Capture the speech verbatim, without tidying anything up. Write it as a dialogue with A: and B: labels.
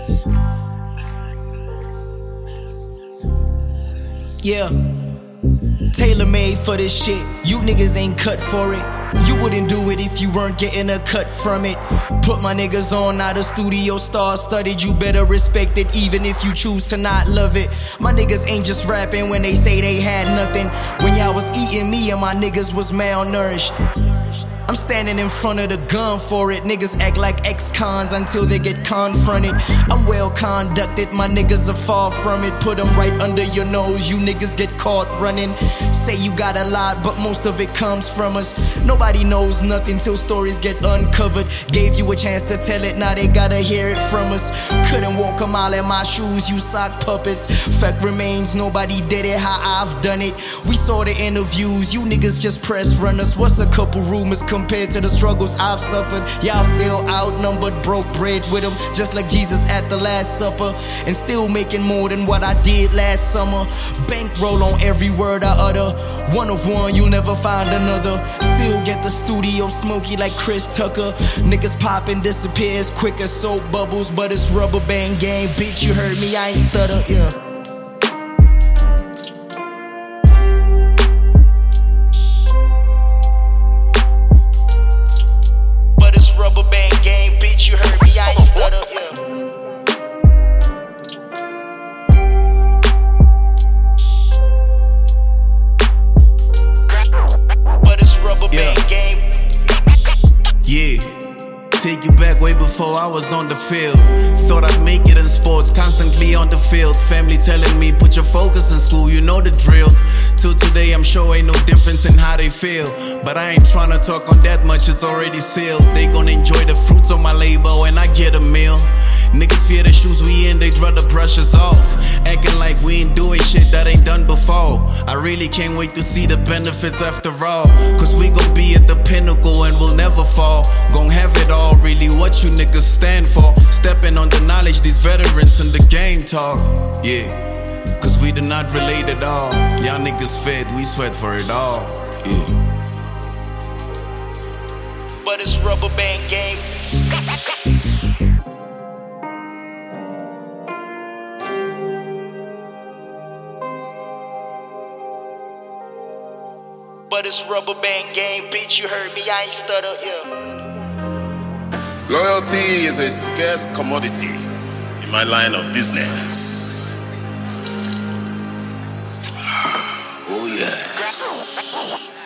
A: Yeah, tailor-made for this shit. You niggas ain't cut for it. You wouldn't do it if you weren't getting a cut from it. Put my niggas on, now the studio star studied. You better respect it, even if you choose to not love it. My niggas ain't just rapping when they say they had nothing. When y'all was eating me and my niggas was malnourished. I'm standing in front of the gun for it. Niggas act like ex-cons until they get confronted. I'm well conducted, my niggas are far from it. Put them right under your nose, you niggas get caught running. Say you got a lot, but most of it comes from us. Nobody knows nothing till stories get uncovered. Gave you a chance to tell it, now they gotta hear it from us. Couldn't walk a mile in my shoes, you sock puppets. Fact remains, nobody did it how I've done it. We saw the interviews, you niggas just press runners. What's a couple rumors compared to the struggles I've suffered? Y'all still outnumbered, broke bread with them, just like Jesus at the Last Supper. And still making more than what I did last summer. Bankroll on every word I utter. One of one, you'll never find another. Still get the studio smoky like Chris Tucker. Niggas popping disappears quick as soap bubbles, but it's rubber band gang. Bitch, you heard me, I ain't stutter, yeah. Rubber band game, bitch, you heard me, I ain't stutter, yeah. But it's rubber band yeah. game.
B: Yeah. Take you back way before I was on the field. Thought I'd make it in sports, constantly on the field. Family telling me, put your focus in school, you know the drill. Till today I'm sure ain't no difference in how they feel. But I ain't tryna talk on that much, it's already sealed. They gon' enjoy the fruits of my labor when I get a meal. Niggas fear the shoes we in, they'd rather brush us off. Acting like we ain't doing shit that ain't done before. I really can't wait to see the benefits after all. Cause we gon' be at the pinnacle and we'll never fall. Gon' have it all, really what you niggas stand for. Stepping on the knowledge these veterans in the game talk. Yeah, cause we do not relate at all. Y'all niggas fed, we sweat for it all. Yeah.
A: But it's rubber band game. But it's rubber band game, bitch, you heard me, I ain't stutter, yeah.
C: Loyalty is a scarce commodity in my line of business. Oh yes.